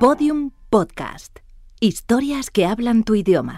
Podium Podcast. Historias que hablan tu idioma.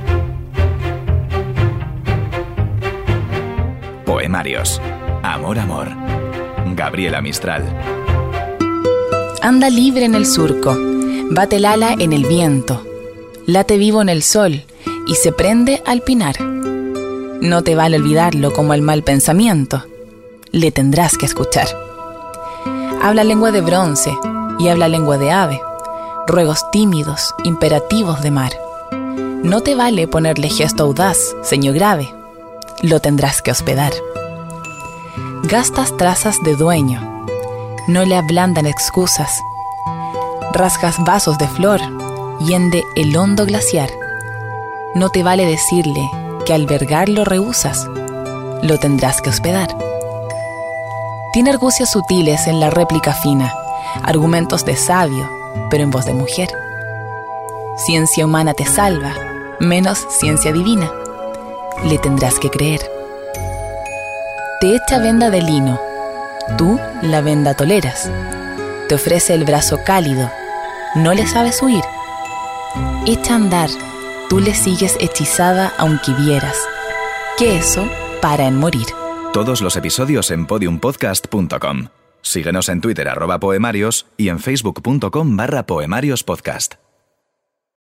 Poemarios. Amor, amor. Gabriela Mistral. Anda libre en el surco, bate el ala en el viento, late vivo en el sol y se prende al pinar. No te vale olvidarlo como el mal pensamiento, le tendrás que escuchar. Habla lengua de bronce y habla lengua de ave, ruegos tímidos, imperativos de mar. No te vale ponerle gesto audaz, ceño grave, lo tendrás que hospedar. Gastas trazas de dueño, no le ablandan excusas. Rasgas vasos de flor, hiende el hondo glaciar. No te vale decirle que albergarlo rehusas, lo tendrás que hospedar. Tiene argucias sutiles en la réplica fina, argumentos de sabio, pero en voz de mujer. Ciencia humana te salva, menos ciencia divina, le tendrás que creer. Te echa venda de lino, tú la venda toleras. Te ofrece el brazo cálido, no le sabes huir. Echa a andar, tú le sigues hechizada aunque vieras que eso para en morir. Todos los episodios en podiumpodcast.com. Síguenos en Twitter @poemarios y en facebook.com/poemariospodcast.